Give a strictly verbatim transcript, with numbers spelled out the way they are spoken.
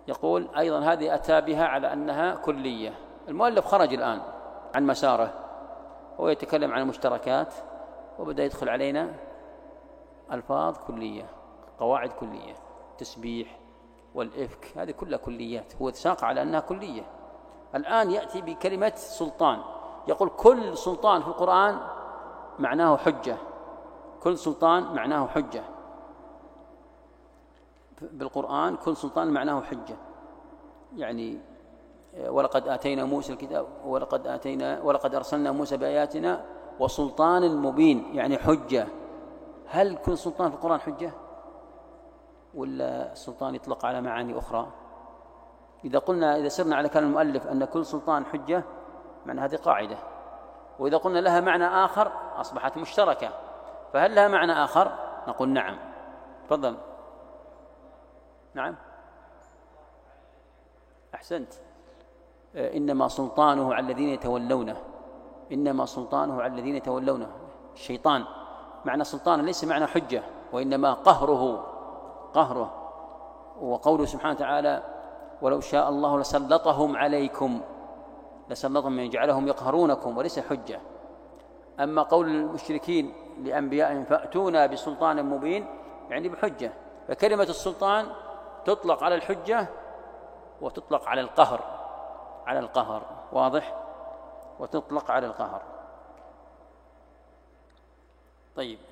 يقول أيضا هذه أتى بها على أنها كلية. المؤلف خرج الآن عن مساره، هو يتكلم عن المشتركات وبدأ يدخل علينا ألفاظ كلية، قواعد كلية، تسبيح والإفك، هذه كلها كليات، هو ساق على أنها كلية. الآن يأتي بكلمة سلطان، يقول كل سلطان في القرآن معناه حجة، كل سلطان معناه حجة بالقرآن، كل سلطان معناه حجة. يعني ولقد آتينا موسى الكتاب ولقد آتينا ولقد أرسلنا موسى بآياتنا وسلطان مبين، يعني حجة. هل كل سلطان في القرآن حجة ولا السلطان يطلق على معاني أخرى؟ إذا قلنا إذا سرنا على كلام المؤلف أن كل سلطان حجة، معنى هذه قاعدة، وإذا قلنا لها معنى آخر أصبحت مشتركة. فهل لها معنى آخر؟ نقول نعم. تفضل. نعم أحسنت. إنما سلطانه على الذين يتولونه، إنما سلطانه على الذين يتولونه. الشيطان معنى سلطانه ليس معنى حجة، وإنما قهره قهره. وقوله سبحانه وتعالى ولو شاء الله لسلطهم عليكم، لسلطهم يعني جعلهم يقهرونكم، وليس حجة. أما قول المشركين لأنبيائهم فأتونا بسلطان مبين، يعني بحجة. فكلمة السلطان تطلق على الحجة وتطلق على القهر، على القهر واضح، وتطلق على القهر. طيب